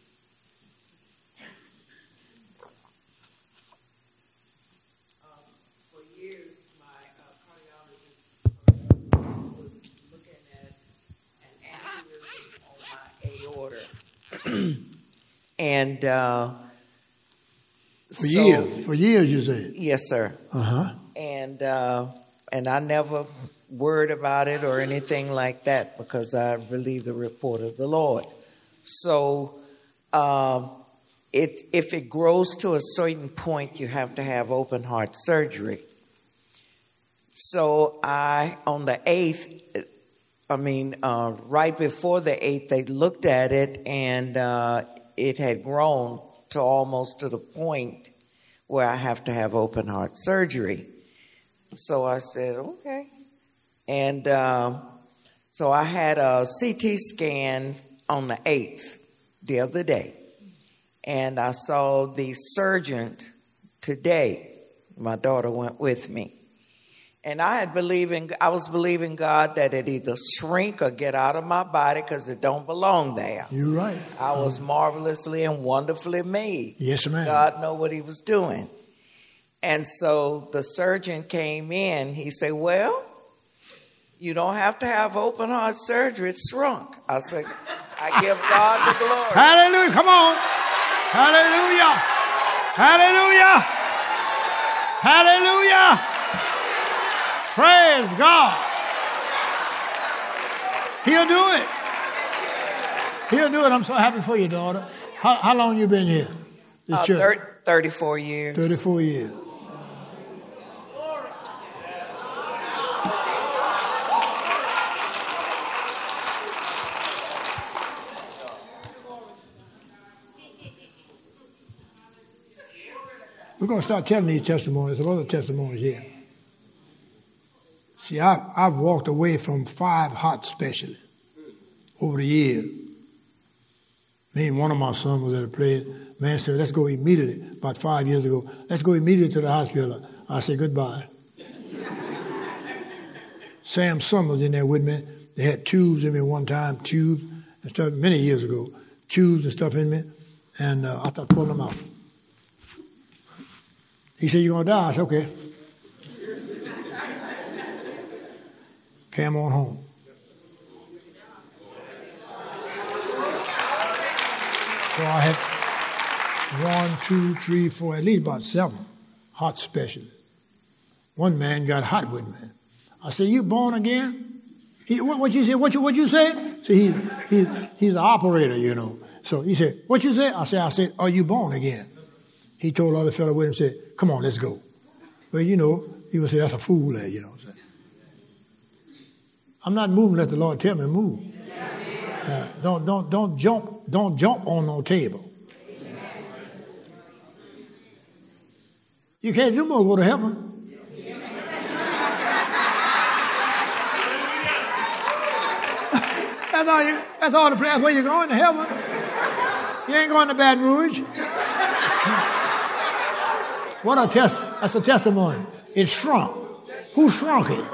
[SPEAKER 2] For years, my cardiologist was looking at an aneurysm on my aorta. and uh,
[SPEAKER 1] For
[SPEAKER 2] so,
[SPEAKER 1] years, for years, you say?
[SPEAKER 2] Yes, sir.
[SPEAKER 1] Uh-huh.
[SPEAKER 2] And uh, and I never worried about it or anything like that because I believe the report of the Lord. So um, it if it grows to a certain point, you have to have open heart surgery. So I, on the eighth, I mean, uh, right before the eighth, they looked at it and uh, it had grown to almost to the point where I have to have open heart surgery. So I said, okay. And um, so I had a C T scan on the eighth, the other day. And I saw the surgeon today. My daughter went with me. And I had believing, I was believing God that it either shrink or get out of my body because it don't belong there.
[SPEAKER 1] You're right.
[SPEAKER 2] I was marvelously and wonderfully made.
[SPEAKER 1] Yes, ma'am.
[SPEAKER 2] God know what he was doing. And so the surgeon came in. He said, well, you don't have to have open heart surgery. It's shrunk. I said, I give God the glory.
[SPEAKER 1] Hallelujah. Come on. Hallelujah. Hallelujah. Hallelujah. Praise God. He'll do it. He'll do it. I'm so happy for you, daughter. How, how long you been here? This
[SPEAKER 2] Uh,
[SPEAKER 1] church?
[SPEAKER 2] thir- thirty-four years.
[SPEAKER 1] thirty-four years. We're going to start telling these testimonies, some other testimonies here. See, I've, I've walked away from five heart specialists over the years. Me and one of my sons was at a place. Man said, let's go immediately, about five years ago. Let's go immediately to the hospital. I said, goodbye. Sam Summers in there with me. They had tubes in me one time, tubes and stuff, many years ago. Tubes and stuff in me. And uh, I started pulling them out. He said, you're going to die? I said, okay. Came on home. So I had one, two, three, four, at least about seven heart specialists. One man got hot with me. I said, you born again? He, what, what you say? What you what you say? See, he, he, he's an operator, you know. So he said, what you say? I said, I said, are you born again? He told the other fellow with him, said, come on, let's go. Well, you know, he would say, that's a fool there, you know what I'm saying? I'm not moving, let the Lord tell me to move. Uh, don't don't don't jump don't jump on no table. You can't do more, go to heaven. That's all you that's all the place where you're going, to heaven. You ain't going to Baton Rouge. What a test that's a testimony. It shrunk. Who shrunk it?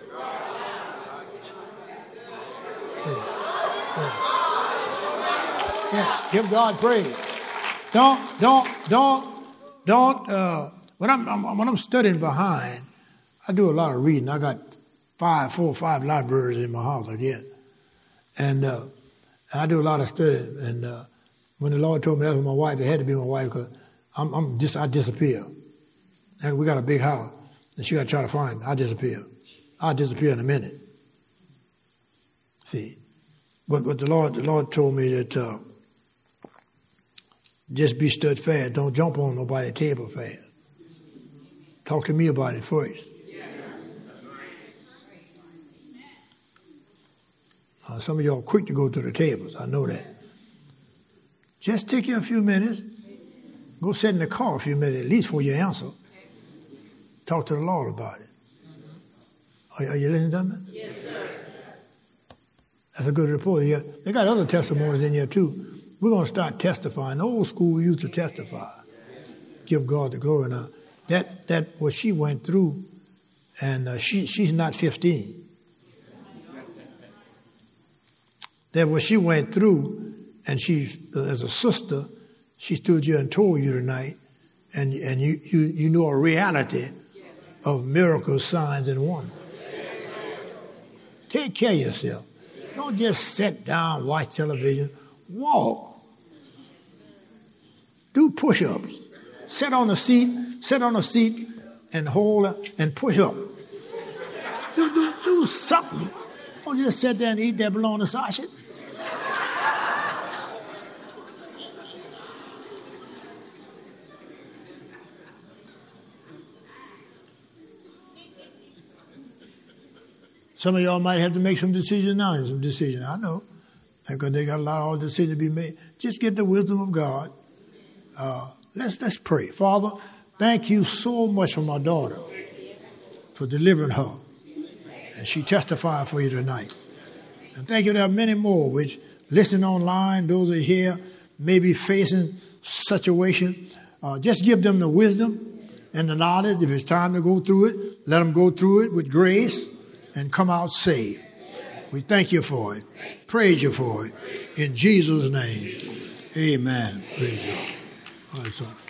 [SPEAKER 1] Yeah, give God praise. Don't, don't, don't, don't. Uh, when I'm, I'm when I'm studying behind, I do a lot of reading. I got five, four, or five libraries in my house. I get, and uh, I do a lot of studying. And uh, when the Lord told me that was my wife, it had to be my wife because I'm, I'm just I disappear. And we got a big house, and she got to try to find me. I disappear. I disappear in a minute. See, but but the Lord, the Lord told me that. Uh, Just be stood fast. Don't jump on nobody's table fast. Talk to me about it first. Uh, some of y'all are quick to go to the tables. I know that. Just take you a few minutes. Go sit in the car a few minutes at least before you answer. Talk to the Lord about it. Are, are you listening to me?
[SPEAKER 3] Yes, sir.
[SPEAKER 1] That's a good report. Yeah, they got other testimonies in here too. We're going to start testifying. The old school used to testify. Give God the glory now. That that what she went through, and uh, she she's not fifteen. That what she went through, and she uh, as a sister, she stood here and told you tonight, and and you you you know a reality of miracles, signs, and wonders. Take care of yourself. Don't just sit down, watch television. Walk. Do push-ups. Sit on a seat, sit on a seat and hold up and push up. Do, do, do something. Don't just sit there and eat that bologna sausage. Some of y'all might have to make some decisions now. Some decisions, I know, because they got a lot of decisions to be made. Just get the wisdom of God. Uh, let's let's pray. Father, thank you so much for my daughter, for delivering her, and she testified for you tonight. And thank you. There are many more which listen online. Those are here, maybe facing situation. Uh, just give them the wisdom and the knowledge. If it's time to go through it, let them go through it with grace and come out safe. We thank you for it. Praise you for it. In Jesus' name, amen. Praise God. All right, so.